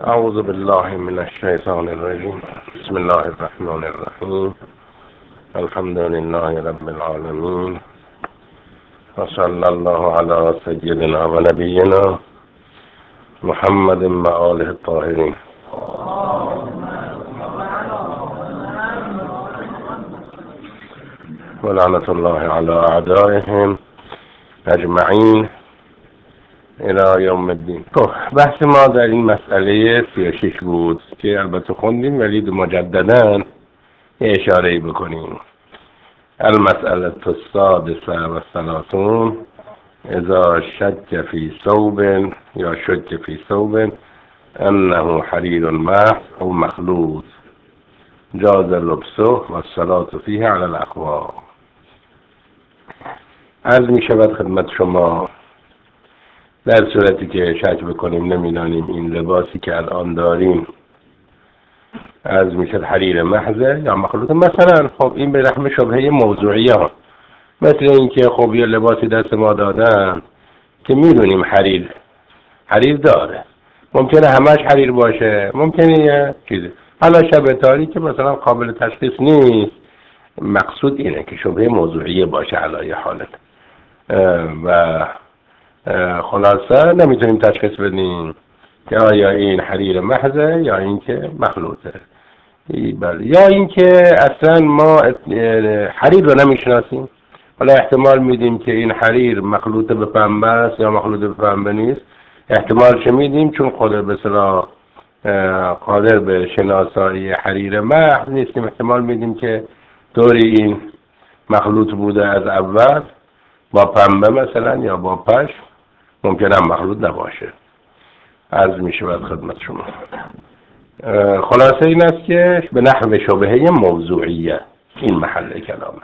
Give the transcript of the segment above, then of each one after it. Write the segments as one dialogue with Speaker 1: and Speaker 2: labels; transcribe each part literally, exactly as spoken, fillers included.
Speaker 1: أعوذ بالله من الشيطان الرجيم. بسم الله الرحمن الرحيم. الحمد لله رب العالمين، وصلى الله على سيدنا ونبينا محمد وآله الطاهرين. ولعنة الله على أعدائهم اجمعین الى یوم الدین. خب بحث ما در این مسئله سی و شش بود که البته خوندیم، ولی مجددا یه اشاره بکنیم. المسئله السادسه و الثلاثون اذا شک فی ثوب یا شک فی ثوب انه حریر محض او مخلوط جاز لبسه و الصلاة فیه علی الاقوال. عرض می شود خدمت شما در صورتی که شک بکنیم نمیدانیم این لباسی که الان داریم عرض می شد حریر محضه یا مخلوط، مثلا خب این به رحم شبهه موضوعی ها، مثل این که خب یه لباسی دست ما دادن که میدونیم حریر حریر داره، ممکنه همش حریر باشه، ممکنه یه چیزی حالا شبه تاری که مثلا قابل تشخیص نیست. مقصود اینه که شبهه موضوعی باشه علای حالت و خلاصه نمیتونیم تشخیص بدیم که آیا این حریر محضه یا این که مخلوطه، بله، یا این که اصلا ما حریر رو نمیشناسیم، حالا احتمال میدیم که این حریر مخلوط به پنبه است یا مخلوط به پنبه نیست. احتمالش میدیم چون خود به اصطلاح قادر به شناسایی حریر محض نیستیم، احتمال میدیم که طوری این مخلوط بوده از اول با پنبه مثلا یا با پشم، ممکنه هم مخلوط نباشه. عرض می شود خدمت شما خلاصه این است که به نحو شبهه موضوعیه این محل کلامه،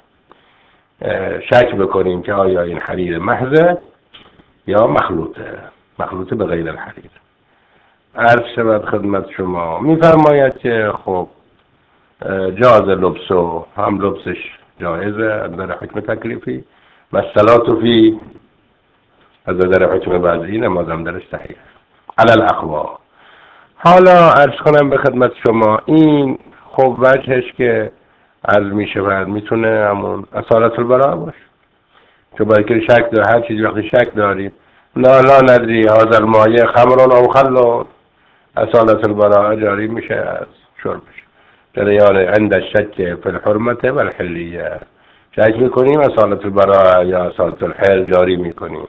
Speaker 1: شک بکنیم که آیا این حریر محضه یا مخلوطه مخلوطه به غیر الحریر. عرض شود خدمت شما میفرماید که خب جاز لبسو، هم لبسش جایزه در حکم تکلیفی و الصلاة فی از در حکم وضعی، نمازم درش صحیح علی الاقوال. حالا عرض کنم به خدمت شما این خب وجهش که عرض می شود میتونه همون اصالت البراء باشه، که باید که شک داره، هر چیزی وقتی شک داریم لا لا ندری هذا المایه خمرون او خلون، اصالت البراء جاری میشه از شربش. جریان عند الشک فی الحرمت و الحلیه، شک میکنیم اصالت البراء یا اصالت الحل جاری میکنیم.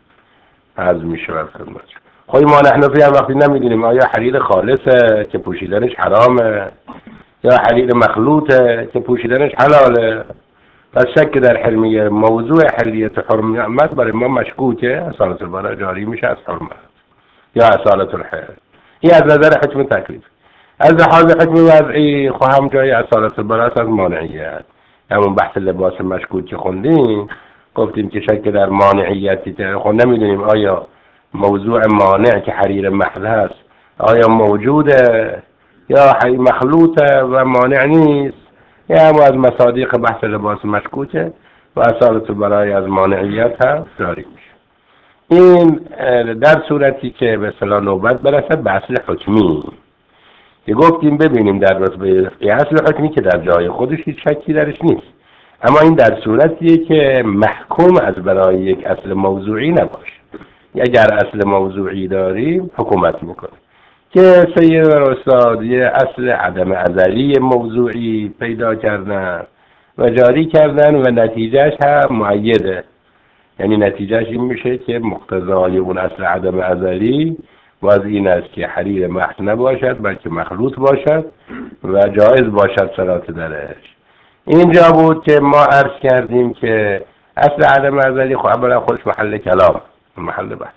Speaker 1: عرض میشود خدمت خواهی ما نحنفی هم وقتی نمیدونیم آیا حریر خالصه که پوشیدنش حرامه یا حریر مخلوطه که پوشیدنش حلاله، پس شک در حرمیه موضوع حریت حرمت برای ما مشکوکه، اصالت البراء جاری میشه از حرمت یا اصالت الحل. این از نظر حکم تکلیف. از لحاظ حکم وضعی خواهم جای اصالت البراء از مانعیت، همون بحث لباس مشکوک که خوندیم گفتیم که شک در مانعیتی که خب نمیدونیم آیا موضوع مانع که حریر محض هست آیا موجوده یا حریر مخلوطه و مانع نیست، یا هم از مصادیق بحث لباس مشکوکه و اصالت البراء از مانعیت هست جاری میشه. این در صورتی که به اصطلاح نوبت برسد به اصل حکمی که گفتیم ببینیم در رتبه اصل حکمی که در جای خودش هیچ شکی درش نیست، اما این در صورتیه که محکوم از برای یک اصل موضوعی نباشه. اگر اصل موضوعی داریم حکومت میکنه که سید و استاد یه اصل عدم ازلی موضوعی پیدا کردن و جاری کردن و نتیجهش هم مؤیده، یعنی نتیجهش این میشه که مقتضای اون اصل عدم ازلی باز این است که حریر محض نباشد بلکه مخلوط باشد و جایز باشد صلاة درش. اینجا بود که ما عرض کردیم که اصل عدم ازلی خب اولا خودش محل کلام محل بحث،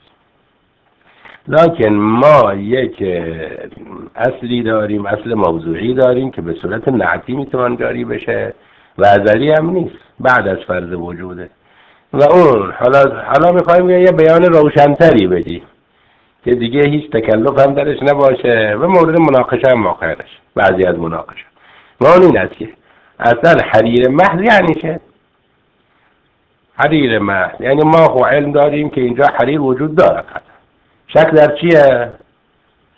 Speaker 1: لکن ما یک اصلی داریم، اصل موضوعی داریم که به صورت نعتی میتوان جاری بشه و ازلی هم نیست، بعد از فرض وجوده و اون حالا حالا میخوایم یه بیان روشنتری بدیم که دیگه هیچ تکلف هم درش نباشه و مورد مناقشه هم واقع نشه. بعضی از مناقشه ما این است که اصلا حریر محض یعنی چه؟ حریر محض یعنی ما خو علم داریم که اینجا حریر وجود داره، شک در چیه؟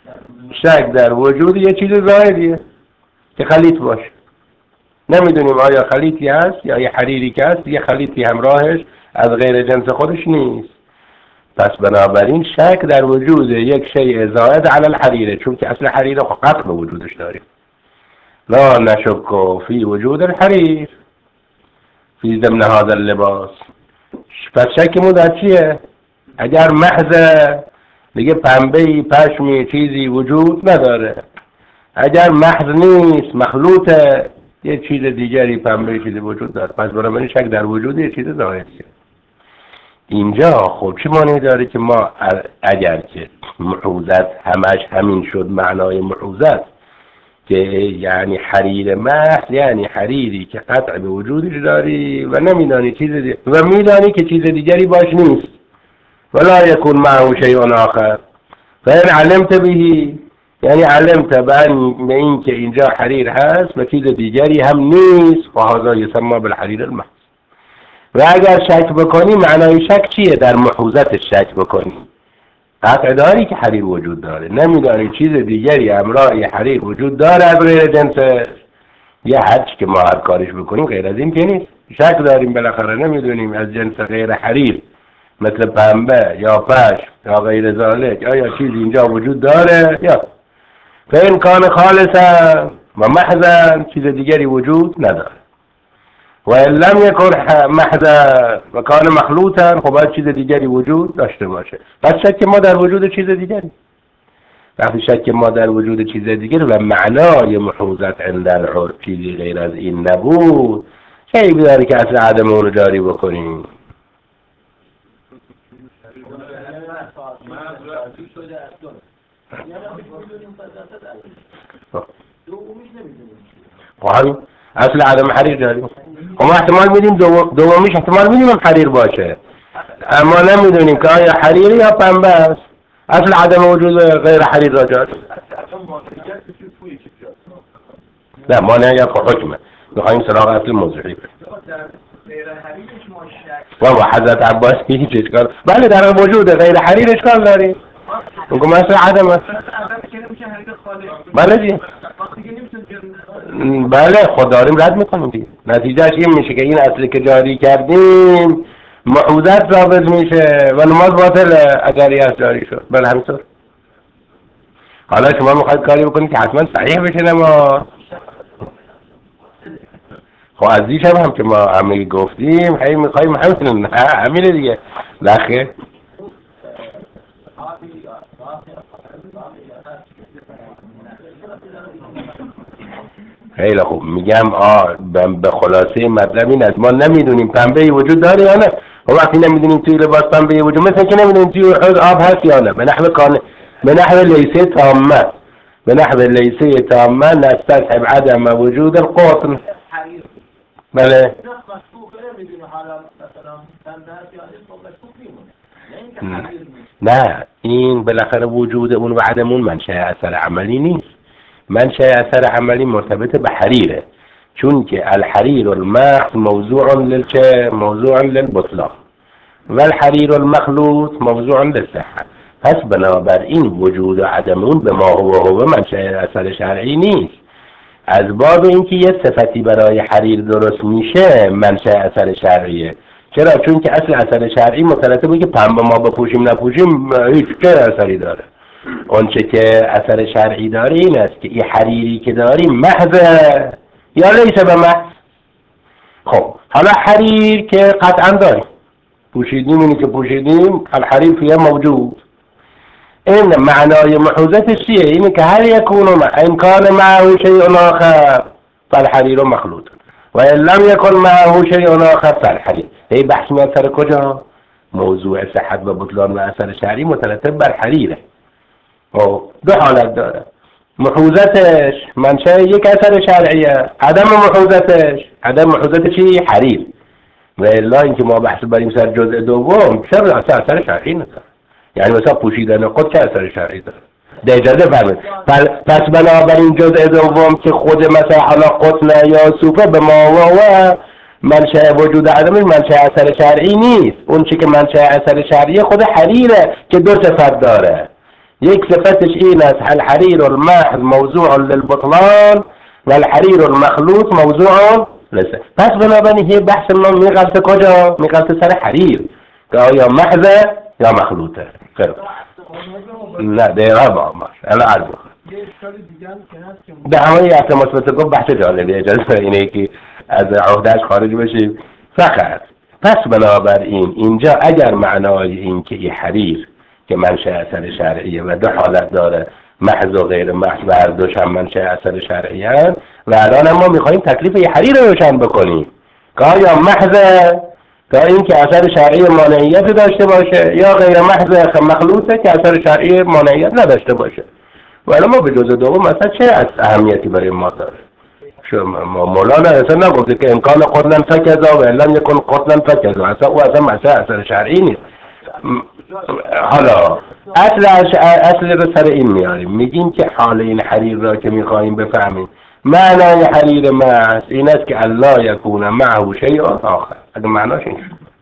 Speaker 1: شک در وجود یه چیز ظاهریه که خلیط باشه. نمیدونیم آیا خلیطی هست یا یه حریری که هست یه خلیطی همراهش از غیر جنس خودش نیست. پس بنابراین شک در وجود یک شیء زائد علی الحریره، چون که اصل حریر قطع به وجودش داریم. لا نشک فی وجود الحریر فی ضمن هذا اللباس. پس شکمون در چیه؟ اگر محض دیگه پنبه‌ای پشمی چیزی وجود نداره، اگر محض نیست مخلوطه یه چیز دیگری پنبه چیزی وجود داره، پس برای شک در وجود یه چیز ظاهریه. اینجا خب چی معنی داره که ما اگر که محوزت همش همین شد معنای محوزت که یعنی حریر محض یعنی حریری که قطع به وجودش داری و نمیدانی چیز دیگری و میدانی که چیز دیگری باش نیست ولا یکون معه شیء آخر فإن علمت بهی یعنی علمت به این که اینجا حریر هست و چیز دیگری هم نیست و هذا یسمى بالحریر المحض. و اگر شک بکنی معنای شک چیه؟ در محوزت شک بکنی قطع داری که حریر وجود داره، نمیدانی چیز دیگری همراه حریر وجود داره از غیر جنسه، یه هرچی که ما هر کارش بکنیم غیر از این که نیست. شک داریم بالاخره نمیدونیم از جنس غیر حریر مثل پنبه یا پشم یا غیر ذالک آیا چیز اینجا وجود داره یا فإن کان خالصا و محضا چیز دیگری وجود نداره و ان لم یکن محضا و کان مخلوطا خب باید چیز دیگری وجود داشته باشه. پس شک ما در وجود چیز دیگری، وقتی شک ما در وجود چیز دیگری و معنای محوزت عند العرف چیزی غیر از این نبود چه بیداری که اصل عدم اون رو جاری بکنیم. خب اصل عدم حریر داریم، خب احتمال میدیم دومیش احتمال میدیم حریر باشه اما نمیدونیم که آیا حریر یا پنبه است. اصل عدم وجود غیر حریر را جاری نه مانعیت خب حکمه میخواییم سراغ اصل موضوعی بریم. بابا حضرت عباس هیچ اشکال بله در وجود غیر حریر اشکال داریم میگم اصل عدم است. بله دیگه بله خود داریم رد میکنیم دیگه. نتیجهش این میشه که این اصلی که جاری کردیم محوزت ثابت میشه و نماز باطله اگر یه جاری شد. بله همینطور. حالا شما میخواید کاری بکنید که حتما صحیح بشه نماز. خب از دیشب هم که ما همه گفتیم هی میخواییم همین همینه دیگه لخه خیلی خوب میگم آه به خلاصه مطلب این است ما نمیدونیم پنبه وجود داره یا نه و وقتی نمیدونیم توی لباس پنبه وجود مثل که نمیدونیم توی حوض آب هست یا نه به نحو کان به نحو لیسه تامه به نحو لیسه تامه نستصحب عدم وجود القطن. بله نه این بالاخره وجود اون و عدم اون منشأ اثر عملی نیست. منشأ اثر عملی مرتبط به حریره چون که الحریر المحض موضوع للچه موضوع للبطلان و الحریر المخلوط موضوع للصحة. پس بنابراین وجود و عدم اون به ما هو هو منشأ اثر شرعی نیست. از باب اینکه یه صفتی برای حریر درست میشه منشأ اثر شرعیه. چرا؟ چون که اصل اثر شرعی مترتبه که پنبه ما بپوشیم نپوشیم هیچ چه اثری داره. اون چه که اثر شرعی داره این است که این حریری که داریم محض یا لیسه به محض. خب حالا حریر که قطعا داریم پوشیدیم اینی که پوشیدیم الحریر فیه موجود. این معنای محوزتش چیه؟ اینه که هر یکون امکان معه شیء آخر فالحریر مخلوط و ان لم یکن معه شیء آخر فالحریر. هی بحث میاد سر کجا؟ موضوع صحت و بطلان و اثر شرعی مترتب بر حریره. دو حالت داره. محوزتش منشأ یک اثر شرعیه، عدم محوزتش عدم محوزت چی؟ حریر. و الا اینکه ما بحث بریم سر جزء دوم چرا اثر اثر شرعی نداره. یعنی مثلا پوشیدن خود چه اثر شرعی داره؟ ده اجازه فرمایید. پس بنابراین جزء دوم که خود مثلا حالا قطن یا صوفه به ما و منشأ وجود عدم منشأ اثر شرعی نیست. اون چی که منشأ اثر شرعی خود حریره که دو صفت داره. یک صفتش این است الحریر المحض موضوع للبطلان و الحریر المخلوط موضوع لسه. پس بنابراین هی بحث ما میغلطه کجا؟ میغلطه سر حریر که آیا محضه یا مخلوطه. خیلی نه دقیقا با ما الان عرض به همه اصل مثبت گفت بحث جالبی اجازه اینه که از عهدهش خارج بشیم. فقط پس بنابراین اینجا اگر معنای این که این حریر که منشأ اثر شرعیه و دو حالت داره محض و غیر محض و هر دوش هم منشأ اثر شرعیه و الان ما میخواییم تکلیف این حریر رو روشن بکنیم که آیا محضه تا این که اثر شرعی مانعیت داشته باشه یا غیر محض مخلوطه که اثر شرعی مانعیت نداشته باشه. ولی ما به جز دوم مثلا چه از اهمیتی برای ما داره؟ شما مولانا اصلا نگفته که امکان قتلن فکذا و لم یکن قتلن فکذا، اصلا او اصلا مثلا اثر شرعی نیست. حالا اصل اصل رو سر این میاریم، میگیم که حال این حریر را که میخواییم بفهمیم معنای حریر محض این است که الله یکون معه شیء آخر. اگه معناش این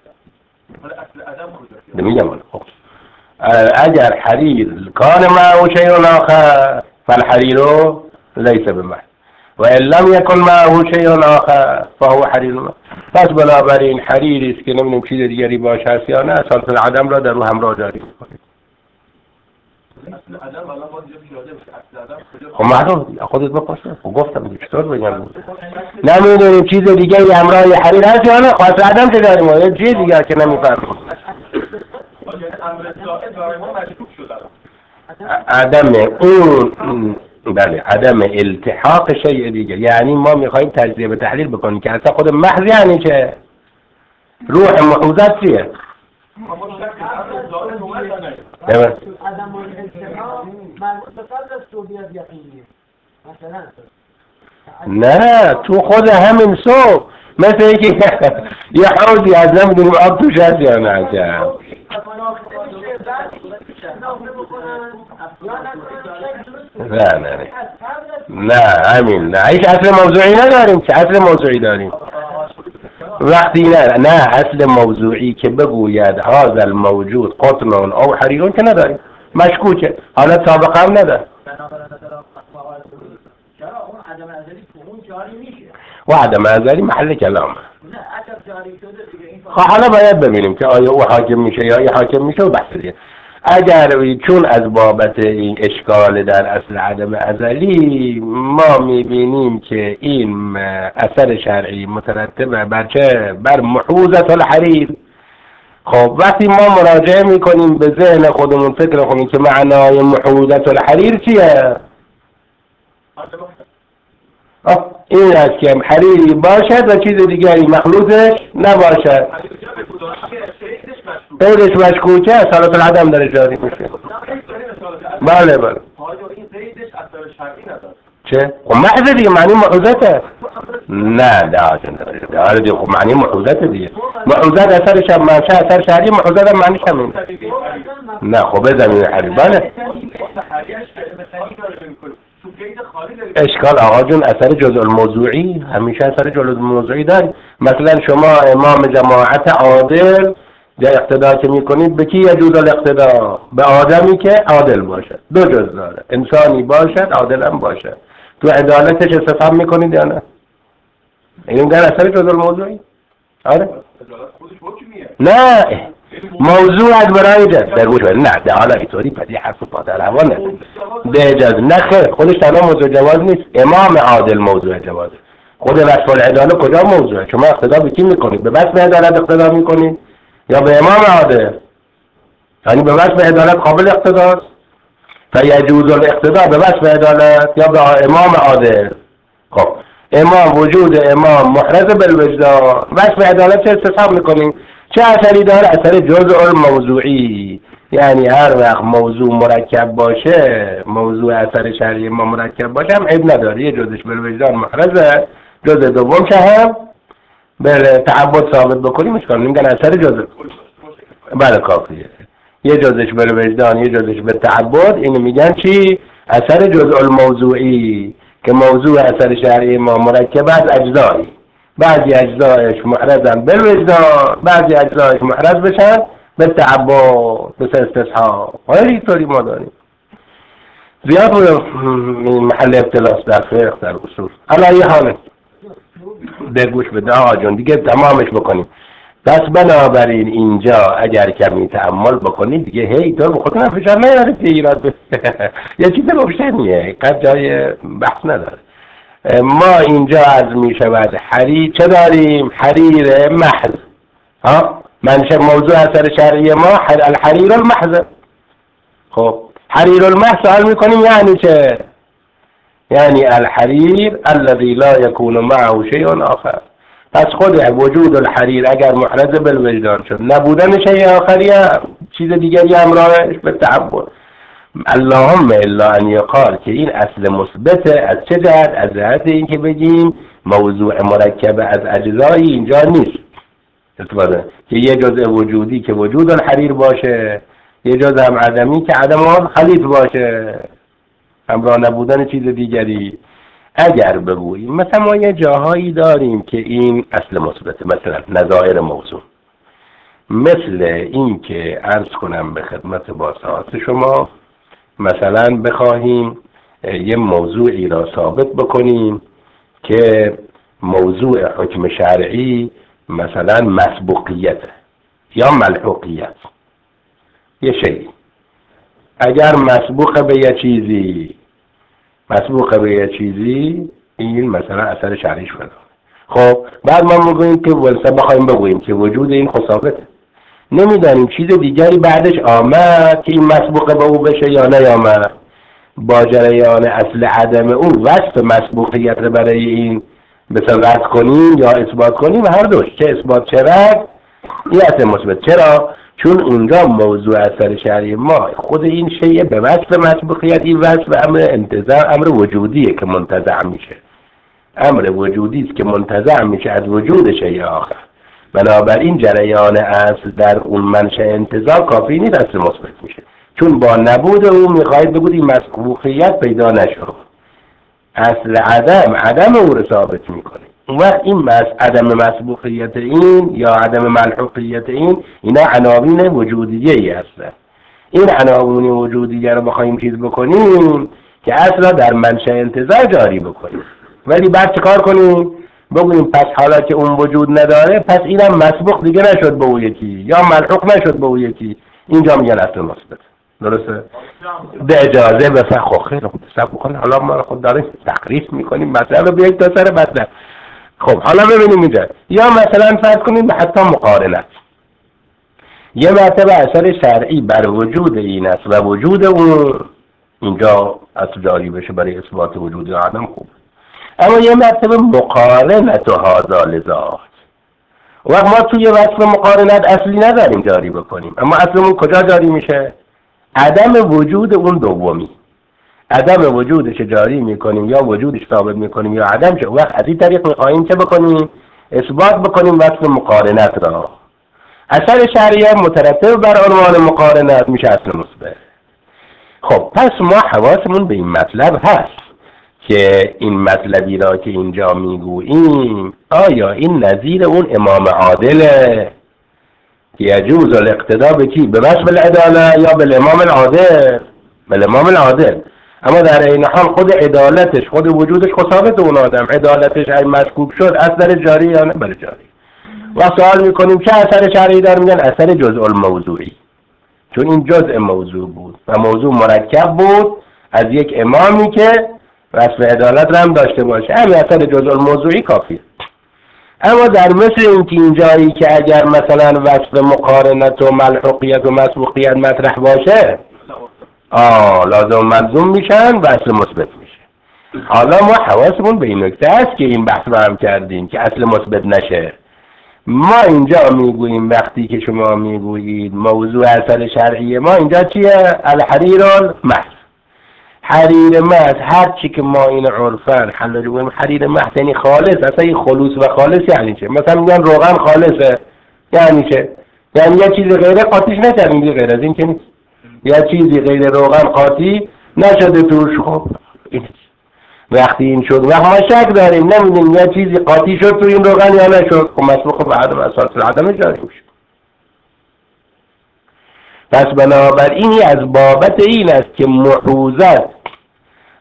Speaker 1: شد میگم خب اگر حریر کان معه شیء آخر فالحریر لیس بمحض و ان لم یکن معه شیء آخر فهو حریر محض. پس بنابراین حریری است که نمیدونم چیز دیگری باشه است یا نه اصل العدم را در رو همراه جاری کنید. خب معلوم خودت بپرسه. خب گفتم چطور بگم نمیدونیم چیز دیگه ای همراه حریر هست یا نه. خاص عدم چه داریم یه چیز دیگه که نمیفهمیم. عدم اون بله عدم التحاق شیء دیگه، یعنی ما میخوایم تجزیه و تحلیل بکنیم که اصلا خود محض یعنی چه؟ روح محوزت چیه؟
Speaker 2: عدم الالتحاق متصل صوبیت یقینیه مثلا.
Speaker 1: نه تو خود همین صوب مثل اینکه یه حوضی از نمیدونیم آب توش هست یا نه. نه نه نه نه همین نه هیچ اصل موضوعی نداریم. چه اصل موضوعی داریم؟ وقتی نه نه اصل موضوعی که بگوید هذا الموجود قطن او حریر که نداریم، مشکوکه. حالا سابقه هم نداره
Speaker 2: عدم ازلی اون جاری میشه
Speaker 1: و عدم ازلی محل کلامه. خب حالا باید ببینیم که آیا او حاکم میشه یا ای حاکم میشه و بحث دیگه. اگر چون از بابت این اشکال در اصل عدم ازلی ما میبینیم که این اثر شرعی مترتب بر چه؟ بر محوزت الحریر. خب وقتی ما مراجعه میکنیم به ذهن خودمون فکر کنیم که معنای محوزت الحریر چیه؟ این است که حریری باشد و چیز دیگری مخلوطش نباشد. غیرش مشکوکه صلات العدم در جاری میشه. بله بله چه؟ خب محض دیگه معنی محوزته. نه ده ده دیگه خب معنی محوزته دیگه. محوزت اثر شب منشه اثر شهری محوزت هم معنی همین. نه خب بزنین حریر بله اشکال آقا جون اثر جزء الموضوعی همیشه اثر جزء الموضوعی داری. مثلا شما امام جماعت عادل یا اقتدا که میکنید به کی یجوز الاقتدا؟ به آدمی که عادل باشد. دو جز داره، انسانی باشد عادل هم باشد. تو عدالتش استفاده میکنید یا نه؟ این در اثر جزء الموضوعی. آره نه موضوع از برای جد در وجود نه ده حالا اینطوری پدی حرف پادر روانه به اجازه نه خیر خودش تنها موضوع جواز نیست. امام عادل موضوع جواز. خود وصف العدالت کجا موضوعه؟ شما اقتدا به کی میکنید؟ به وصف عدالت اقتدا میکنید یا به امام عادل؟ یعنی به وصف عدالت قابل اقتداست فیجوز الاقتدا به وصف عدالت یا به امام عادل. خب امام وجود امام محرز بالوجدان وصف عدالت چه استصحاب میکنیم؟ چه اثری داره؟ اثر جزء الموضوعی. یعنی هر وقت موضوع مرکب باشه موضوع اثر شرعی ما مرکب باشه هم عیب نداره. یه جزش بالوجدان محرزه جزء دوم که هم به تعبد ثابت بکنیم اشکال نمیگن اثر جزء بله کافیه. یه جزش بالوجدان یه جزش به تعبد اینو میگن چی؟ اثر جزء الموضوعی که موضوع اثر شرعی ما مرکب از اجزایی. بعضی اجزایش محرزن بالوجدان بعضی اجزایش محرز بشن به تعبد به استصحاب. غیر اینطوری ما داریم زیاد بود محل اختلاف در فقه در اصول. حالا یه حاله به گوش بده آقا جون دیگه تمامش بکنیم. پس بنابراین اینجا اگر کمی تأمل بکنید دیگه هی تو به خودتون فشار نیارید که ایراد یه چیز روشنیه قد جای بحث نداره. ما اینجا از می شود حریر چه داریم؟ حریر محض. ها منشه موضوع اثر شرعی ما الحریر المحض. خب حریر المحض سوال میکنیم یعنی چه؟ یعنی الحریر الذي لا يكون معه شيء آخر. پس خود وجود الحریر اگر محرز بالوجدان شد نبودن شیء آخری چیز دیگری همراهش به تعبد اللهم الا ان یقال که این اصل مثبت از چه جهت؟ از جهت این که بگیم موضوع مرکب از اجزایی اینجا نیست استفاده که یه جزء وجودی که وجود الحریر باشه یه جزء هم عدمی که عدم آن خلیط باشه همراه نبودن چیز دیگری. اگر بگوییم مثلا ما یه جاهایی داریم که این اصل مثبت مثلا نظائر موضوع مثل این که عرض کنم به خدمت باسعات شما مثلا بخواهیم یه موضوعی را ثابت بکنیم که موضوع حکم شرعی مثلا مسبوقیت یا ملحوقیت یه شیء اگر مسبوق به یه چیزی مسبوق به یه چیزی این مثلا اثر شرعیش بده. خب بعد ما میگوییم که ولسه بخوایم بگوییم که وجود این خود ثابته نمیدانیم چیز دیگری بعدش آمد که این مسبوق به او بشه یا نیامد با جریان اصل عدم او وصف مسبوقیت برای این مثلا رد کنیم یا اثبات کنیم هر دوش چه اثبات چه رد این اصل مثبت. چرا؟ چون اونجا موضوع اثر شرعی ما خود این شیء به وصف مسبوقیت این وصف امر انتزاع امر وجودیه که منتزع میشه امر وجودی است که منتزع میشه از وجود شیء آخر. بنابراین جریان اصل در اون منشأ انتزاع کافی نیست اصل مثبت میشه چون با نبود او میخواهید بگوید این مسبوقیت پیدا نشد اصل عدم عدم او رو ثابت میکنه. اون وقت این مس عدم مسبوقیت این یا عدم ملحوقیت این اینا عناوین وجودیه ای هستن. این عناوین وجودیه رو بخوایم چیز بکنیم که اصلا در منشأ انتزاع جاری بکنیم ولی بعد چه کار کنیم؟ بگوییم پس حالا که اون وجود نداره پس اینم مسبوق دیگه نشد به اون یکی یا ملحوق نشد به اون یکی. اینجا میگن اصل مثبت. درسته؟ به اجازه بفهم خب خیلی خوب صبر بکنید حالا ما خود داریم تقریص میکنیم مثلا بیایید تا سر مطلب. خب حالا ببینیم اینجا یا مثلا فرض کنیم حتی مقارنت یه مرتبه اثر شرعی بر وجود این است و وجود اون اینجا اصل جاری بشه برای اثبات وجود آدم خوب اما یه مرتبه مقارنت و هذا لذات وقت ما توی وصف مقارنت اصلی نداریم جاری بکنیم اما اصلمون کجا جاری میشه؟ عدم وجود اون دومی عدم وجودش جاری میکنیم یا وجودش ثابت میکنیم یا عدم شه وقت از این طریق میخواهیم چه بکنیم؟ اثبات بکنیم وصف مقارنت را. اثر شرعی مترتب بر عنوان مقارنت میشه اصل مثبت. خب پس ما حواسمون به این مطلب هست که این مطلبی را که اینجا میگوییم آیا این نظیر اون امام عادله که یجوز الاقتدا به کی؟ به وصف العداله یا به امام العادل؟ به امام العادل. اما در این حال خود عدالتش خود وجودش خود ثابت اون آدم عدالتش اگه مشکوک شد اثر جاری یا نه بر جاری. و سوال میکنیم چه اثر شرعی داره؟ میگن اثر جزء الموضوعی چون این جزء موضوع بود و موضوع مرکب بود از یک امامی که وصف عدالت هم داشته باشه همین اثر جزء الموضوعی کافیه. اما در مثل این که این جایی که اگر مثلا وصف مقارنت و ملحوقیت و مسبوقیت مطرح باشه آه لازم ملزوم میشن و اصل مثبت میشه. حالا ما حواسمون به این نکته است که این بحث رو هم کردیم که اصل مثبت نشه. ما اینجا میگوییم وقتی که شما میگویید موضوع اثر شرعی ما اینجا چیه؟ الحریر المحض. حریر محض هر چی که ما این عرفان حالا میگوییم حریر محض یعنی خالص اصلا این خلوص و خالص یعنی چه؟ مثلا میگن روغن خالصه یعنی چه؟ یعنی یه چیز غیر قاطیش نکردیم غیر از این که نیست یا چیزی غیر روغن قاطی نشده توش. خب وقتی این شد وقت ما شک داریم نمیدونیم یا چیزی قاطی شد تو این روغن یا نشد خب مسبوق به عدم اساس العدم جاری میشه. پس بنابراین از بابت این است که محوزت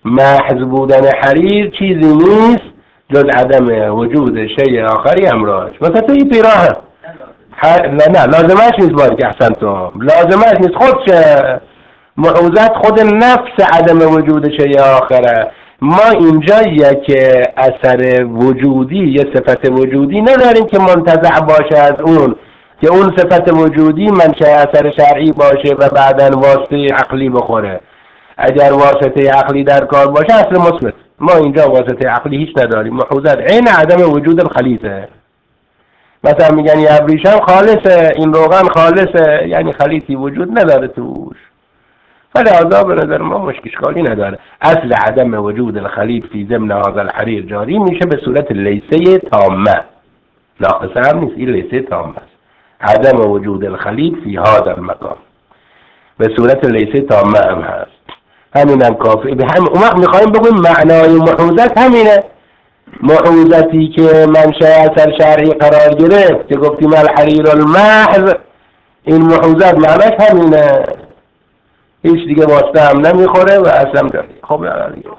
Speaker 1: محض بودن حریر چیزی نیست جز عدم وجود شیء آخری امراض. مثلا تو این پیراهن نه نه لازمش نیست باید که احسن تو لازمش نیست خودش معوزت خود نفس عدم وجود شیء آخره. ما اینجا یک اثر وجودی یه صفت وجودی نداریم که منتزع باشه از اون که اون صفت وجودی منشأ اثر شرعی باشه و بعداً واسطه عقلی بخوره. اگر واسطه عقلی در کار باشه اصل مثبت. ما اینجا واسطه عقلی هیچ نداریم. محوزت عین عدم وجود الخلیطه. مثلا میگن یه ابریشم خالصه، این روغن خالصه، یعنی خلیطی وجود نداره توش. ولی لحاظا به نظر ما مشکل اشکالی نداره. اصل عدم وجود الخلیط فی ضمن هذا الحریر جاری میشه به صورت لیسه تامه. ناقصه هم نیست، این لیسه تامه است. عدم وجود الخلیط فی هذا المکان به صورت لیسه تامه هم هست. همین هم کافی. به هم اون میخوایم بگویم معنای محوزت همینه. محوزتی که منشأ اثر شرعی قرار گرفت که گفتیم الحریر المحض، این محوزت معناش همینه، هیچ دیگه واسطه هم نمیخوره و اصلا داری. خب نه دیگه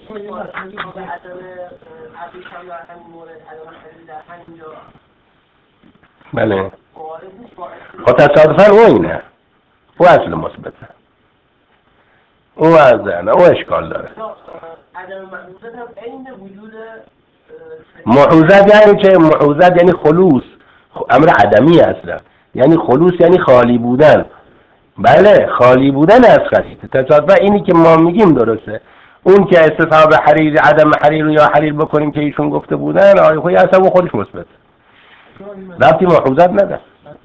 Speaker 1: بله خب تصادفاً او اینه، او اصل مثبته، او از نه او اشکال داره. محوزت یعنی چه؟ محوزت یعنی خلوص، امر عدمی اصلا، یعنی خلوص یعنی خالی بودن. بله خالی بودن از خلیط. تصادفاً اینی که ما میگیم درسته. اون که استصحاب حریر عدم حریر رو یا حریر بکنیم که ایشون گفته بودن آیا خوی اصلا او خودش مثبت ربطی محوزت نداره.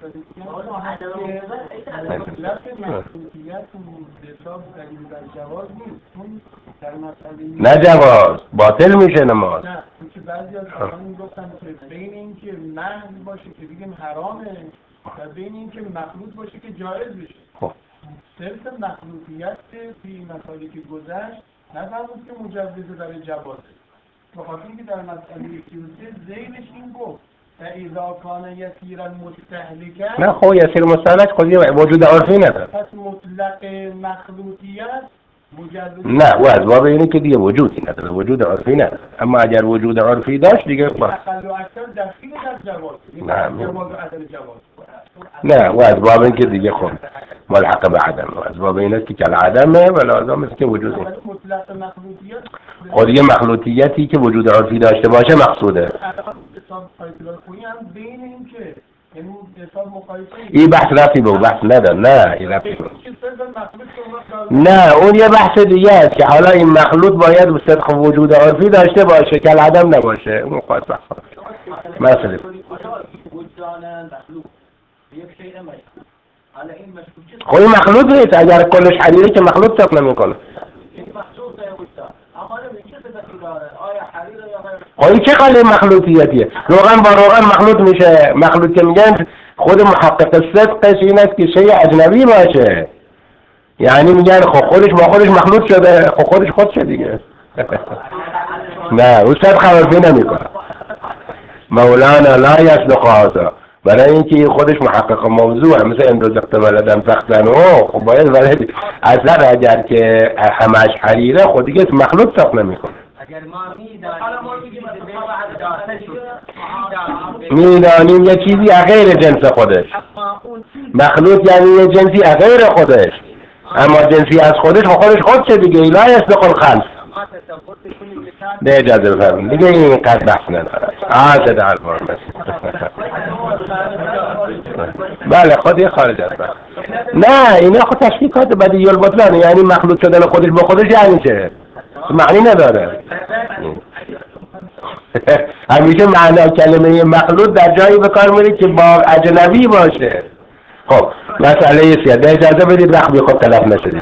Speaker 1: نه جواز باطل میشه نماز.
Speaker 3: نه که بعضی از آقایان میگفتن که بین این که محض باشه که دیگه حرامه و بین این که مخلوط باشه که جایز بشه.
Speaker 1: خب
Speaker 3: صرف مخلوطیت فی مسائلی که گذشت نفهمید که مجوزه برای جوازه. بخاطر اینکه در مسئله یکی و سه زیرش این گفت اذا کان یسیرا مستهلکا.
Speaker 1: نه خب یسیر مستهلک خودی وجود عرفی نداره.
Speaker 3: پس مطلق مخلوطیت مجوز
Speaker 1: نه و از باب اینه که دیگه وجودی نداره، وجود عرفی نداره. اما اگر وجود عرفی داشت دیگه
Speaker 3: اقل و اکثر دخیل در جواز.
Speaker 1: نه
Speaker 3: جواز و عدم جواز.
Speaker 1: نه و از باب اینکه دیگه خب ملحق به عدم، و از باب این است که کل عدمه و لازم است که وجود
Speaker 3: مطلق مخلوطیت
Speaker 1: خود دیگه مخلوطیتی که وجود عرفی داشته باشه مقصوده.
Speaker 3: حساب قایتلال خویی هم بین این که یعنی حساب مقایسه
Speaker 1: این بحث رفتی به بحث نداره. نه این رفتی به نه اون یه بحث دیگه است که حالا این مخلوط باید به صدق وجود عرفی داشته باشه کل عدم نباشه. اون خواهد بحث مثلا خب این مخلوط نیست. اگر کلش حریره که مخلوط صرف نمیکنه. خب این چه خالی مخلوطیتیه؟ روغن با روغن مخلوط میشه. مخلوط که میگن خود محقق صدقش این است که شیء اجنبی باشه، یعنی میگن خب خودش با خودش مخلوط شده، خب خودش خودشه دیگه. نه اون صدق عرفی نمیکنه. مولانا لا یصدق هذا، برای اینکه خودش محقق موضوع مثل امروز اقتبالدن فختن او خب باید برای اصلا اگر که همش حریره خود دیگه مخلوط صدق نمیکنه. میدانیم یه چیزی غیر جنس خودش، مخلوط یعنی یه جنسی غیر خودش، اما جنسی از خودش خودش خودشه دیگه. لا یصدق الخلق. به اجازه بفرمایید دیگه این قد بحث نداره. آه در الفرمس بله خود یه خارج از بحث. نه اینا خود تشکیکات بدیهی البطلان، یعنی مخلوط شدن خودش با خودش یعنی چه؟ معنی نداره. همیشه معنا کلمه مخلوط در جایی به کار میره که با اجنبی باشه. خب مسئله ایست به اجازه بدید وقت بی خود تلف نشدید.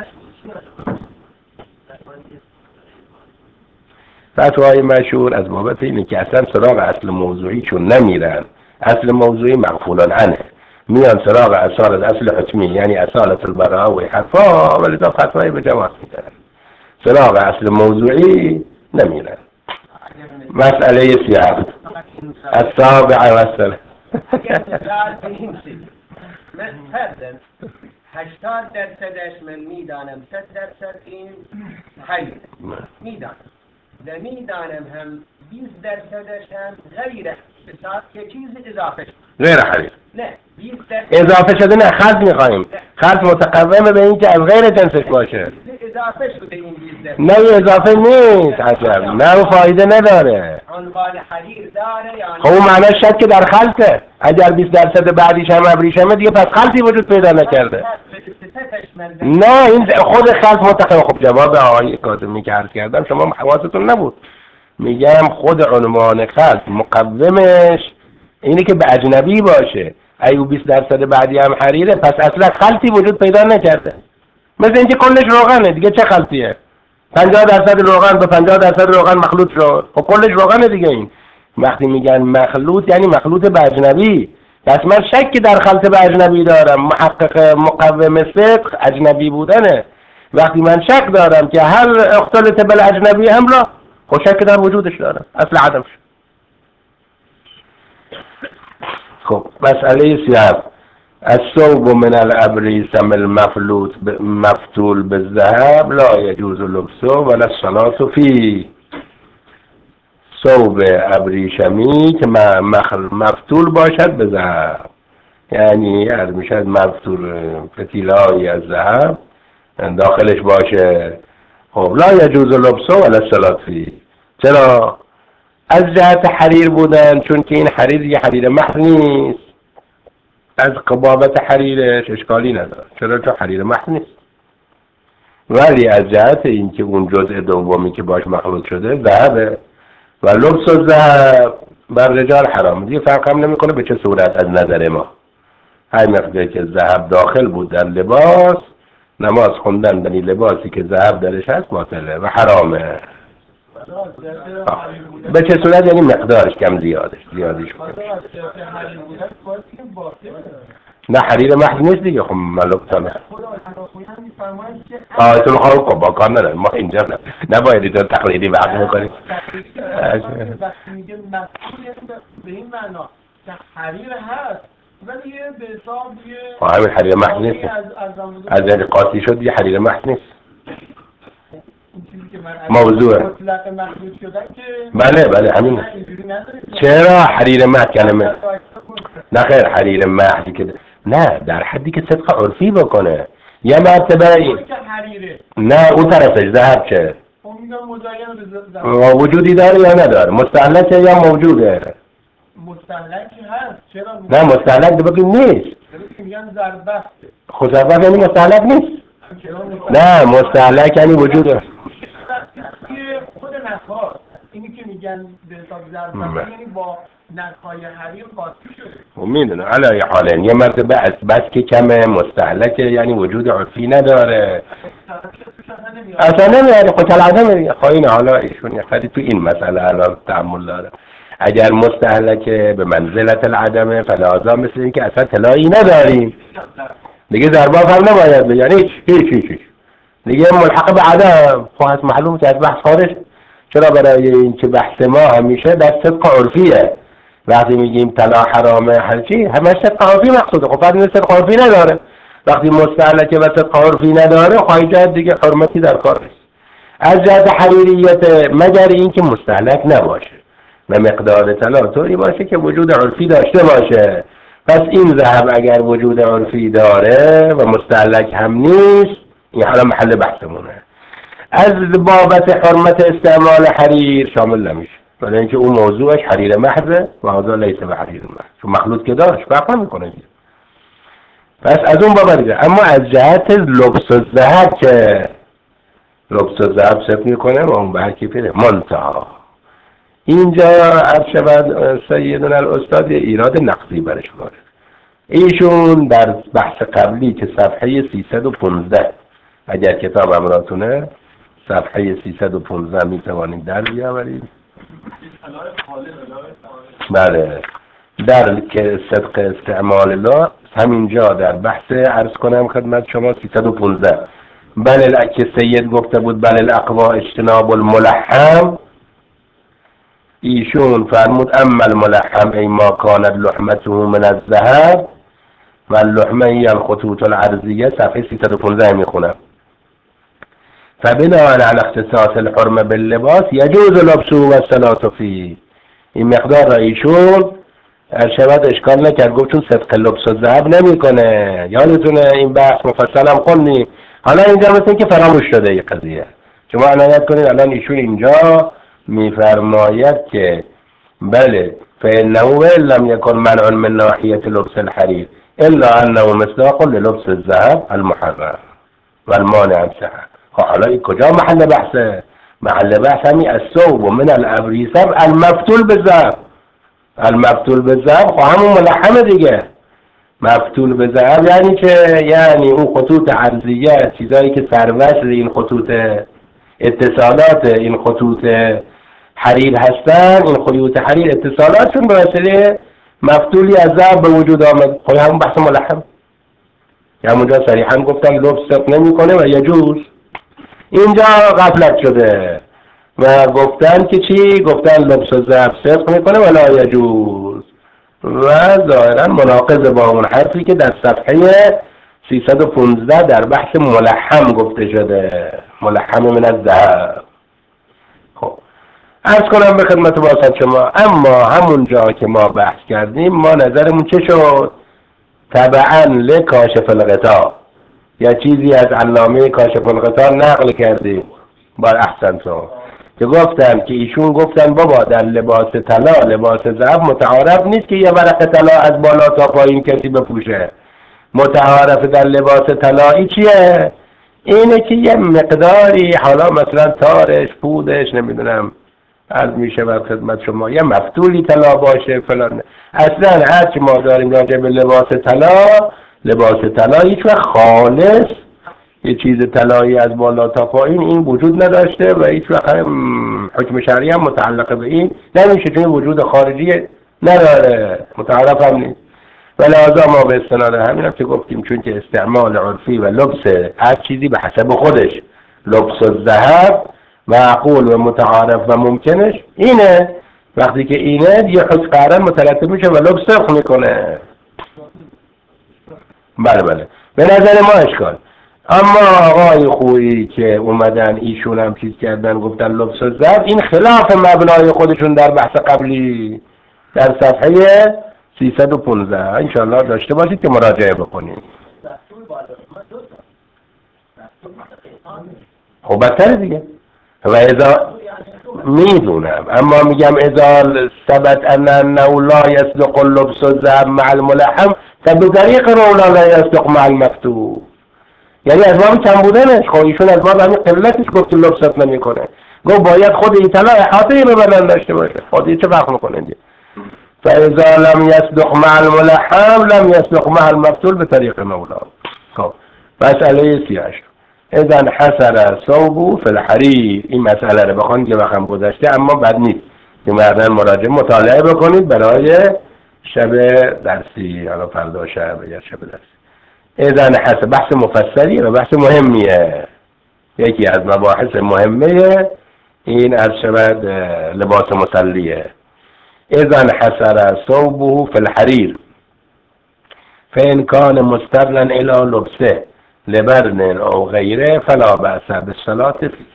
Speaker 1: فتوای مشهور از بابت اینه که اصلا سراغ اصل موضوعی چون نمیرن، اصل موضوعی مغفولان عنه، میان سراغ اصالت اصل حتمی یعنی اصالت البراء و حرفا، ولی تا فتوای به جماعت میدن سراغ اصل موضوعی نمیرن. مسئله سیاه السابع و السلام
Speaker 4: من فرضاً هشتاد درصدش من میدانم صد درصد این حریر میدانم و میدانم هم بیست درصدش هم غیره بساط که چیز اضافه شد
Speaker 1: غیر حریر
Speaker 4: نه بیست درصد
Speaker 1: اضافه شده نه خلط میخواییم خلط متقومه به این که از غیر جنسش باشه
Speaker 4: اضافه شده این بیست درصد
Speaker 1: نه اضافه نیست عجب نه و فایده نداره
Speaker 4: عنوان حریر داره یا
Speaker 1: خب اون معناش شد که در خلطه اگر بیست درصد بعدیش هم ابریشمه دیگه پس خلطی وجود پیدا نکرده نه این خود خلط متقوم. خب جواب آقای کاظمی که عرض کردم شما حواستون نبود میگم خود عنوان خلط مقومش اینه که به اجنبی باشه ایو بیست درصد بعدی هم حریره پس اصلا خلطی وجود پیدا نکرده مثل اینکه کلش روغنه دیگه چه خلطیه پنجاه درصد روغن به پنجاه درصد روغن مخلوط شد خب کلش روغنه دیگه این وقتی میگن مخلوط یعنی مخلوط به اجنبی پس من شکی در خلط به اجنبی دارم محقق مقوم صدق اجنبی بودنه وقتی من شک دارم که هل اختلط بالاجنبی ام لا خب شک در وجودش دارم اصل عدمش خب مسئله سیاه الثوب من الابریسم المفلوط مفتول بالذهب لا يجوز لبسه ولا الصلاة فيه ثوب ابریشمی که مفتول باشد به ذهب یعنی از میشد مفتول فتیله‌ای از ذهب داخلش باشه خب لا يجوز لبسه ولا الصلاة فيه چرا از جهت حریر بودن چون که این حریر یه حریر محض نیست از قبابت حریرش اشکالی نداره چرا چون حریر محض نیست ولی از جهت این که اون جزء دومی که باش مخلوط شده ذهبه و لبس و ذهب بر رجال حرام دیگه فرق هم نمیکنه به چه صورت از نظر ما هر مقداری که ذهب داخل بود در لباس نماز خوندن در لباسی که ذهب درش هست باطله و حرامه به چه صورت یعنی مقدارش کم زیادش زیادیش نه حریر محض نیست دیگه خب ملوک تانه آیتون خواه کن با کار نداره ما اینجا نه نباید اینجا تقلیدی بحث میکنیم
Speaker 3: وقتی میگه مسئول به این معنا که حریر هست ولی به حساب یه
Speaker 1: همین حریر محض نیست از این قاطی شد یه حریر محض نیست موضوع بله بله همین چرا حریر محض کلمه نه خیر حریر محضی که نه در حدی که صدق عرفی بکنه یه مرتبه این نه اون طرفش ذهب چه وجودی داره یا نداره مستهلکه یا موجوده
Speaker 3: مستهلک هست چرا
Speaker 1: نه مستهلک دو بگیم نیست
Speaker 3: میگن ضربه
Speaker 1: خود ضربه یعنی مستهلک نیست نه مستهلک یعنی وجوده
Speaker 3: خود نخواست اینی که میگن به حساب ضربه یعنی با نخهای حریر قاطی شده
Speaker 1: میدونه علی حالین یه مرتبه از بس که کمه مستهلکه یعنی وجود عرفی نداره اصلا نمیاره خود العدم خواهین حالا ایشون یه خیلی تو این مسئله الان تعمل داره اگر مستهلکه به منزلت العدمه فلازا مثل این که اصلا طلایی نداریم دیگه ضربه هم نباید به یعنی هیچ هیچ هیچ دیگه ملحق به عدم خواهد معلوم که از بحث خارج چرا برای این که بحث ما همیشه در صدق عرفیه وقتی میگیم طلا حرامه هر چی همش صدق عرفی مقصوده خب فرد صدق عرفی نداره وقتی مستهلکه و صدق عرفی نداره خواهی جهت دیگه حرمتی در کار نیست از جهت حریریت مگر این که مستهلک نباشه و مقدار طلا طوری باشه که وجود عرفی داشته باشه پس این ذهب اگر وجود عرفی داره و مستهلک هم نیست این حالا محل بحثمونه از بابت حرمت استعمال حریر شامل نمیشه ولی اینکه اون موضوعش حریر محضه و هذا لیس به حریر محض چون مخلوط که داشت فرق نمیکنه دیگه پس از اون بابت دیگه اما از جهت لبس الذهب که لبس الذهب صرف میکنه و اون به هر کی پیره منتها اینجا عرض شود سیدنا الاستاد ایراد نقضی برش وارد ایشون در بحث قبلی که صفحه سیصد و پانزده اگر کتاب امراتونه صفحه سیصد و پانزده میتوانید در بیاورید بله در که صدق استعمال لا همینجا در بحث عرض کنم خدمت شما سیصد و پانزده بله که سید گفته بود بله الاقوا اجتناب الملحم ایشون فرمود اما الملحم ای ما کانت لحمته من الذهب و اللحمه الخطوط العرضیه صفحه سیصد و پانزده میخونم. فبناء على اختصاص الحرمه باللباس يجوز لبسه والصلاة فيه. این مقدار را ایشون شاید اشکال نکرد، گفت چون صدق لبس و ذهب نمیکنه. یادتونه این بحث مفصل هم خوندیم. حالا اینجا مثل که فراموش شده این قضیه. شما عنایت کنید الان ایشون اینجا میفرماید که بله فإنه لم يكن منع من ناحية لبس الحرير إلا أنه مصداق للبس الذهب المحرم والمانع الصحة. حالا این کجا محل بحثه؟ محل بحث همی الثوب من الابریسه المفتول بالذهب. المفتول بالذهب خب همون ملحمه دیگه. مفتول بالذهب یعنی که یعنی اون خطوط عرضیه، چیزایی که سروصل این خطوط اتصالات این خطوط حریر هستن، این خطوط حریر اتصالاتشون به وسیله مفتولی از ذهب به وجود آمد. خب همون بحث ملحم. یا همونجا صریحا گفتن لبس نمیکنه و یجوز. اینجا غفلت شده و گفتن که چی؟ گفتن لبس و ذهب صدق میکنه ولا یجوز و ظاهرا مناقض با اون حرفی که در صفحه سیصد و پانزده در بحث ملحم گفته شده، ملحم من الذهب. خب عرض کنم به خدمت واسط شما، اما همون جا که ما بحث کردیم ما نظرمون چه شد؟ تبعا لکاشف الغطا یا چیزی از علامه کاشف الغطا نقل کردیم بر احسن تو که گفتن که ایشون گفتن بابا در لباس طلا لباس ذهب متعارف نیست که یه ورق طلا از بالا تا پایین کسی بپوشه. متعارف در لباس طلایی چیه؟ اینه که یه مقداری حالا مثلا تارش پودش نمیدونم از میشه بر خدمت شما یه مفتولی طلا باشه فلان. اصلا هرچی ما داریم راجع به لباس طلا، لباس طلا هیچ وقت خالص یه چیز طلایی از بالا تا پایین این وجود نداشته و هیچ وقت حکم شرعی هم متعلق به این نمیشه، چون وجود خارجی نداره، متعارف هم نیست. ولازم ما به استناد همین هم که گفتیم چون که استعمال عرفی و لبس هر چیزی به حسب خودش، لبس و ذهب معقول و متعارف و ممکنش اینه. وقتی که اینه یه حکم قرن مترتب میشه و لبس صرف میکنه. بله بله به نظر ما اشکال. اما آقای خویی که اومدن ایشون هم چیز کردن گفتن لبس و ذهب، این خلاف مبنای خودشون در بحث قبلی در صفحه سیصد و پانزده انشاءالله داشته باشید که مراجعه بکنید. خب بدتر دیگه و اذا میدونم اما میگم اذا ثبت ان انه لا يصدق اللبس الذهب مع الملحم فبطريق رولا لا يصدق مع المفتوح. یعنی از باب کم بودنش. خب ایشون از باب همین قلتش گفت لبست نمیکنه، گفت باید خود این طلا احاطه به بدن داشته باشه. خودی چه فرق میکنه دیگه؟ فاذا لم يصدق مع الملحم لم يصدق مع المفتول بطريق مولا. خب مسئله سیاش اذا حسر ثوبه في الحرير، این مسئله رو بخوان که وقت گذشته اما بد نیست که مردن مراجعه مطالعه بکنید برای شب درسی، حالا فردا شب یا شب درسی. اذا حسر بحث مفصلی و بحث مهمیه، یکی از مباحث مهمه این از شب لباس مسلیه. اذا حسر ثوبه في الحرير فإن كان مسترا إلى لبسه لبرن او غیره فلا بأس بالصلاة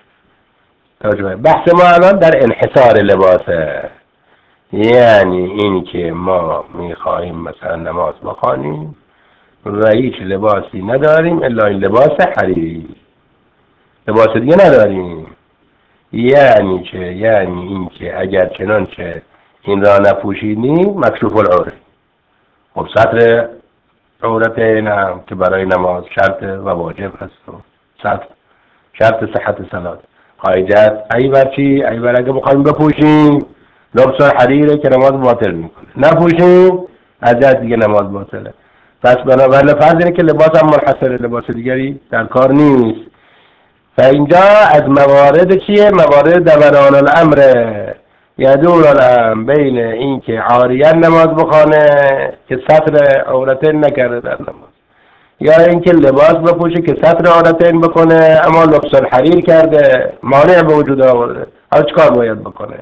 Speaker 1: فيه. بحث ما الان در انحصار لباسه، یعنی این که ما میخواهیم مثلا نماز بخوانیم و هیچ لباسی نداریم الا این لباس حریری، لباس دیگه نداریم. یعنی چه؟ یعنی این که اگر چنانچه این را نپوشیدیم مکشوف العوره. خب سطر عورت اینم که برای نماز شرط و واجب هست و شرط شرط صحت صلات. حاجت ای بر چی؟ ای بر اگه بخوایم بپوشیم لباس حریره که نماز باطل میکنه، نپوشیم از جهت دیگه نماز باطله. پس بنابراین فرض اینه که لباس هم منحصر، لباس دیگری در کار نیست. و اینجا از موارد چیه؟ موارد دوران الامره، یدور الامر بین این که عاریان نماز بخوانه که سطر عورتین نکرده در نماز، یا اینکه لباس بپوشه که سطر عورتین بکنه اما لبس الحریر کرده مانع به وجود آورده. حالا چیکار باید بکنه؟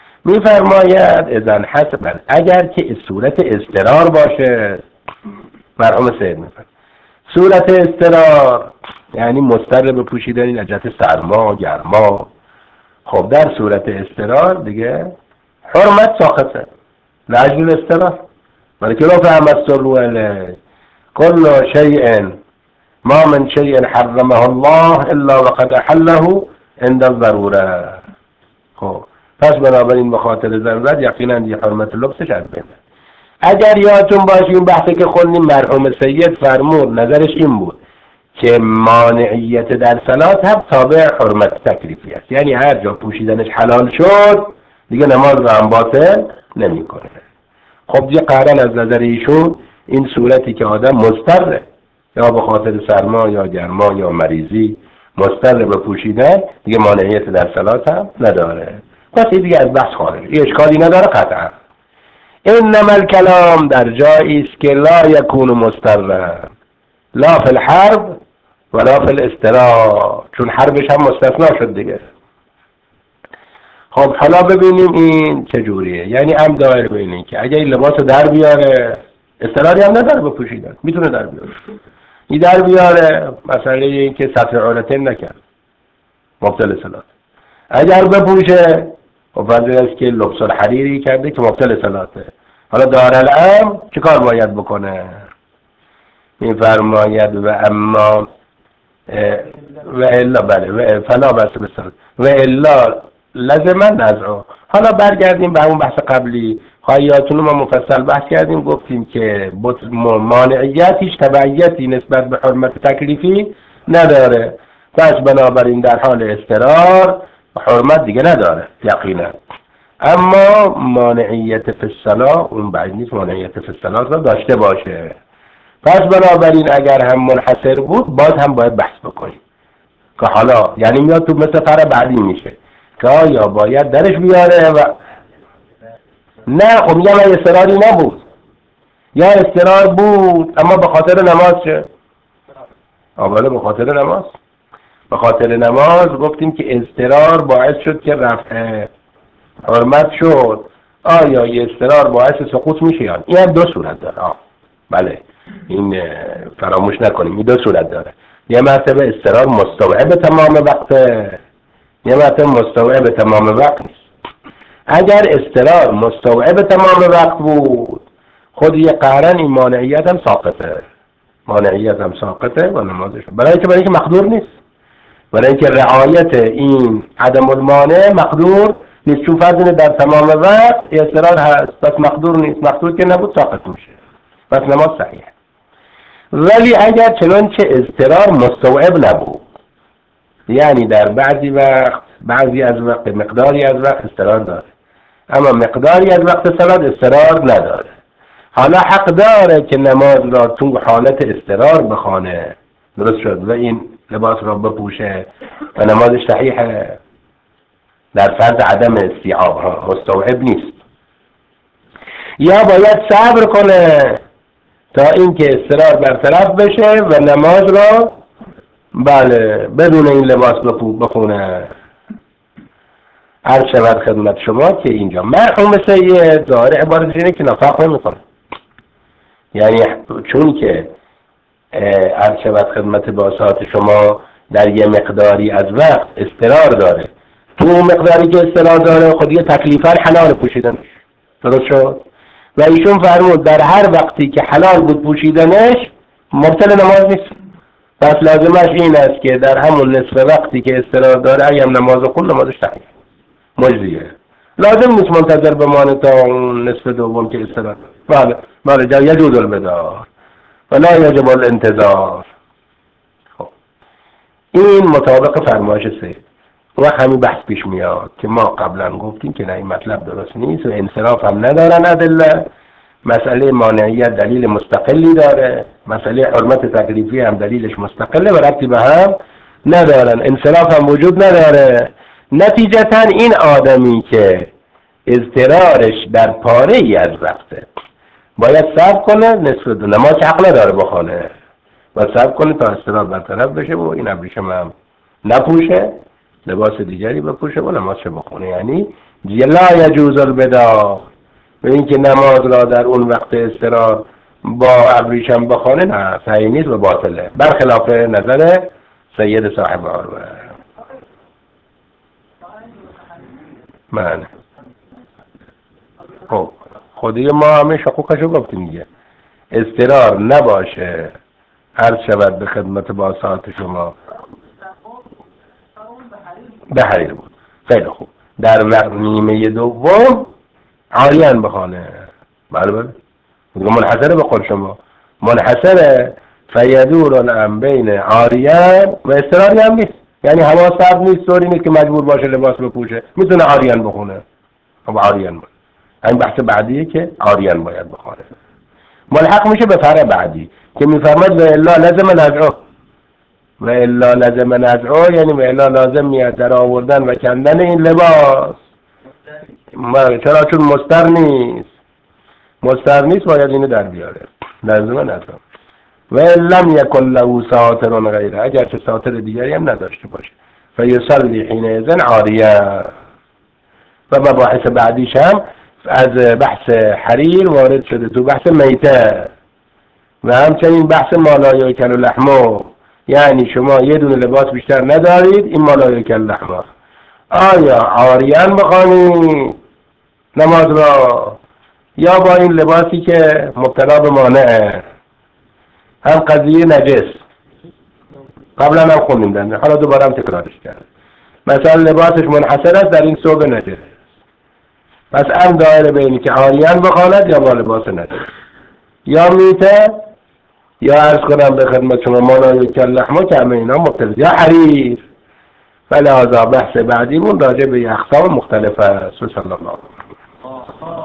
Speaker 1: میفرماید اذن حسب، اگر که صورت اضطرار باشه، مرحوم سید میفرماید صورت اضطرار یعنی مضطر به پوشیدن در جهت سرما گرما. خب در صورت اضطرار دیگه حرمت ساقطه لاجل الاضطرار، ولی که لو فهم السر علیه كل شيء ما من شيء حرمه الله الا وقد احله عند الضروره. خب پس بنابراین بخاطر ضرورت یقینا یه حرمت لبسش از بین. اگر یادتون باشه این بحثی که خوندیم مرحوم سید فرمود نظرش این بود که مانعیت در صلات هم تابع حرمت تکلیفی است، یعنی هر جا پوشیدنش حلال شد دیگه نماز رو هم باطل نمی کنه. خب یه قرن از نظر ایشون این صورتی که آدم مضطره یا به خاطر سرما یا گرما یا مریضی مضطر به پوشیدن دیگه مانعیت در صلات هم نداره، پس این دیگه از بحث خارج، این اشکالی نداره قطعا. انما الکلام در جایی است که لا یکون مضطرا لا فی الحرب ولا فی الاضطرار، چون حربش هم مستثنا شد دیگه. خب حالا ببینیم این چجوریه، یعنی هم دایر ببینیم که اگه این لباس در بیاره اضطراری هم نداره بپوشیدن، میتونه در بیاره. این در بیاره مسئله این که سطر عورتین نکرد مبطل صلات، اگر بپوشه خب فرض است که لبس الحریری کرده که مبطل صلاته. حالا دارالامر چه کار باید بکنه؟ میفرماید و اما و الا بله و فلا بس بسرد و الا لازما نزعو. حالا برگردیم به همون بحث قبلی، خواهیاتون ما مفصل بحث کردیم، گفتیم که مانعیت هیچ تبعیتی نسبت به حرمت تکلیفی نداره، پس بنابراین در حال اضطرار حرمت دیگه نداره یقینا. اما مانعیت فی الصلاة اون بعید نیست مانعیت فی الصلاة را داشته باشه، پس بنابراین اگر هم منحصر بود باز هم باید بحث بکنیم که حالا یعنی میاد تو مثل فر بعدی میشه که آیا باید درش بیاره و نه. خب میگم اضطراری نبود یا اضطرار بود اما به خاطر نماز چه؟ اولا به خاطر نماز به خاطر نماز گفتیم که اضطرار باعث شد که رفع حرمت شد. آیا یه اضطرار باعث سقوط میشه؟ یا این هم دو صورت داره. آه. بله این فراموش نکنیم این دو صورت داره، یه مرتبه اضطرار مستوعب تمام وقت، یه مرتبه مستوعب تمام وقت نیست. اگر اضطرار مستوعب تمام وقت بود خود یه قهرن این مانعیت هم ساقطه، مانعیت هم ساقطه و نمازش برای اینکه برای اینکه مقدور نیست، برای اینکه رعایت این عدم المانع مقدور نیست، چون فرض در تمام وقت اضطرار هست پس مقدور نیست، مقدور که نبود ساقط میشه، پس نماز صحیح. ولی اگر چنانچه اضطرار مستوعب نبود، یعنی در بعضی وقت بعضی از وقت مقداری از وقت اضطرار داره اما مقداری از وقت صلات اضطرار نداره، حالا حق داره که نماز را تو حالت اضطرار بخوانه، درست شد، و این لباس را بپوشه و نمازش صحیحه در فرض عدم استیعاب ها مستوعب نیست. یا باید صبر کنه تا اینکه اضطرار برطرف بشه و نماز را بله بدون این لباس بخونه. عرض شود خدمت شما که اینجا مرحوم سید ظاهر عبارت اینه که نفاق نمیکنه، یعنی چون که عرض شود خدمت باسات شما در یه مقداری از وقت اضطرار داره، تو اون مقداری که اضطرار داره خود یه تکلیفاً حلال پوشیدنش، درست شد، و ایشون فرمود در هر وقتی که حلال بود پوشیدنش مبطل نماز نیست، پس لازمش این است که در همون نصف وقتی که اضطرار داره ایم نماز خون نمازش صحیح مجزیه، لازم نیست منتظر بمانه تا اون نصف دوم که اضطرار. بله بله جا یجوز البدار ولا یجب الانتظار. خب این مطابق فرمایش سید و همین بحث پیش میاد که ما قبلا گفتیم که نه این مطلب درست نیست و انصراف هم ندارن ادله، مسئله مانعیت دلیل مستقلی داره، مسئله حرمت تکلیفی هم دلیلش مستقله و ربطی به هم ندارن، انصراف هم وجود نداره. نتیجتا این آدمی که اضطرارش در پاره ای از وقته باید صبر کنه، نصف دو نماز حق نداره بخونه و صبر کنه تا اضطرار برطرف بشه و این ابریشم هم نپوشه، لباس دیگری بپوشه و نمازش بخونه. یعنی لا یجوز البداع، و این که نماز را در اون وقت اضطرار با ابریشم بخونه نه صحیح نیست و باطله، برخلاف نظر سید صاحب عروه. من خب خودی ما همه شقوقشو گفتیم دیگه. استرار نباشه عرض شود به خدمت با ساعت شما به حریر بود. خیلی خوب. در وقت نیمه دوم عاریان بخانه. بله بله منحصره به خود شما، منحصره فیدور الان بین عاریان و استراری هم نیست، یعنی هوا سرد نیست طوری نیست که مجبور باشه لباس بپوشه، میتونه عاریان بخونه. خب عاریان بود. این بحث بعدیه که عاریان باید بخونه. ملحق میشه به فرع بعدی که میفرماد و الا لازم نزعه. و الا لازم نزعه یعنی و الا لازم میاد در آوردن و کندن این لباس. چرا؟ چون مستر نیست. مستر نیست باید اینو در بیاره. لازم نزعه. و لم یکن له ساتر غیره، اگر چه ساتر دیگری هم نداشته باشه فیصلی حینئذ عاریه. و مباحث بعدیش هم از بحث حریر وارد شده تو بحث میته و همچنین بحث مالای کل و لحمو، یعنی شما یه دونه لباس بیشتر ندارید، این مالای کل لحمو. آیا عاریان بخوانید نماز را یا با این لباسی که مبتلا به مانعه؟ هم قضیه نجس قبلا هم خوندیم دنده، حالا دوباره هم تکرارش کرد. مثلا لباسش منحصر است در این ثوب نجس، پس هم دایره بینی که عاریان بخواند یا با لباس نجس، یا میته یا عرض کنم به خدمت شما مالای کل لحمو که همه اینا مختلف، یا حریر. فلذا بحث بعدیمون راجع به اقسام مختلف است. صلی الله علیه و